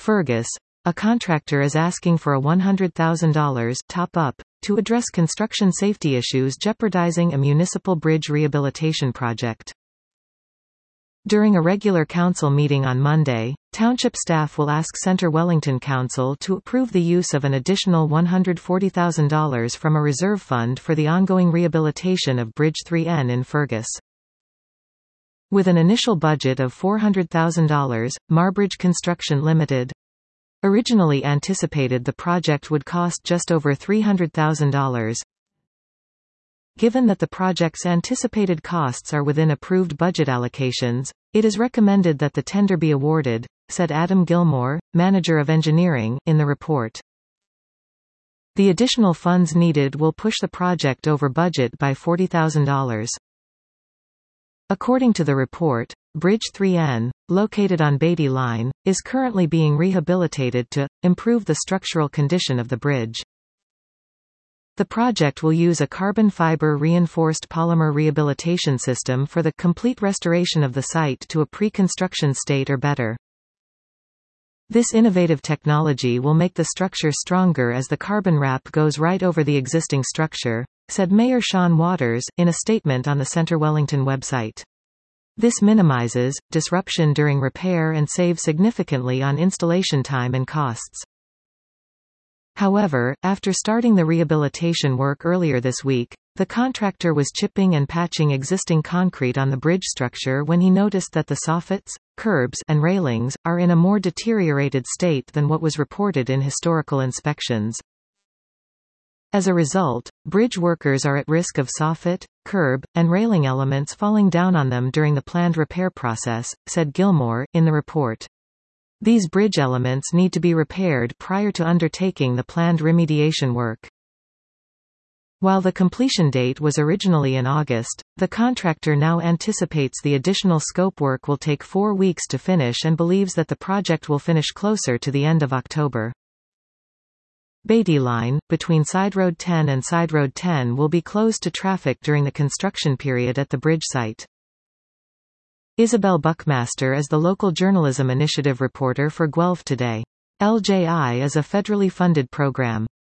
Fergus. A contractor is asking for a $100,000 top-up to address construction safety issues jeopardizing a municipal bridge rehabilitation project. During a regular council meeting on Monday, township staff will ask Centre Wellington Council to approve the use of an additional $140,000 from a reserve fund for the ongoing rehabilitation of Bridge 3N in Fergus. With an initial budget of $400,000, Marbridge Construction Limited originally anticipated the project would cost just over $300,000. Given that the project's anticipated costs are within approved budget allocations, it is recommended that the tender be awarded, said Adam Gilmore, manager of engineering, in the report. The additional funds needed will push the project over budget by $40,000. According to the report, Bridge 3N, located on Beatty Line, is currently being rehabilitated to improve the structural condition of the bridge. The project will use a carbon fiber reinforced polymer rehabilitation system for the complete restoration of the site to a pre-construction state or better. This innovative technology will make the structure stronger as the carbon wrap goes right over the existing structure, said Mayor Sean Waters, in a statement on the Centre Wellington website. This minimizes disruption during repair and saves significantly on installation time and costs. However, after starting the rehabilitation work earlier this week, the contractor was chipping and patching existing concrete on the bridge structure when he noticed that the soffits, curbs, and railings are in a more deteriorated state than what was reported in historical inspections. As a result, bridge workers are at risk of soffit, curb, and railing elements falling down on them during the planned repair process, said Gilmore, in the report. These bridge elements need to be repaired prior to undertaking the planned remediation work. While the completion date was originally in August, the contractor now anticipates the additional scope work will take 4 weeks to finish and believes that the project will finish closer to the end of October. Beatty Line, between Side Road 10 and Side Road 10 will be closed to traffic during the construction period at the bridge site. Isabel Buckmaster is the local journalism initiative reporter for Guelph Today. LJI is a federally funded program.